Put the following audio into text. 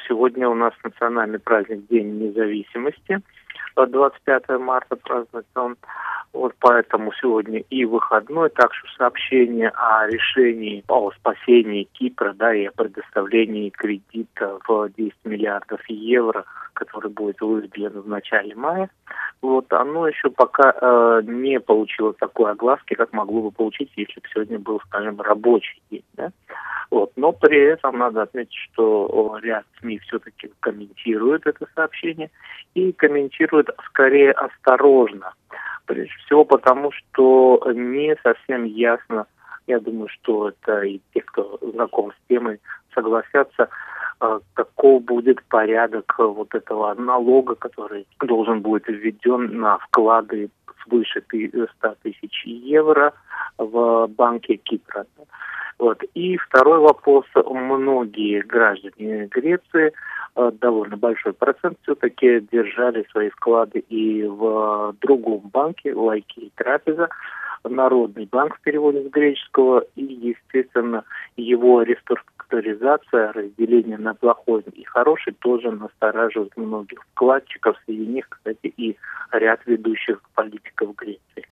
сегодня у нас национальный праздник День независимости. 25 марта празднуется он. Вот поэтому сегодня и выходной, так что сообщение о решении о спасении Кипра, да, и о предоставлении кредита в 10 миллиардов евро, который будет выделен в начале мая, вот оно еще пока не получило такой огласки, как могло бы получить, если бы сегодня был, скажем, рабочий день, да. Вот. Но при этом надо отметить, что ряд СМИ все-таки комментирует это сообщение и комментирует скорее осторожно. Прежде всего потому, что не совсем ясно, я думаю, что это и те, кто знаком с темой, согласятся, каков будет порядок вот этого налога, который должен быть введен на вклады свыше 100 тысяч евро в банке Кипра. Вот. И второй вопрос. Многие граждане Греции, довольно большой процент, все-таки держали свои вклады и в другом банке, Лайки и Трапеза, Народный банк в переводе с греческого, и, естественно, его реструктуризация, разделение на плохой и хороший тоже настораживает многих вкладчиков, среди них, кстати, и ряд ведущих политиков Греции.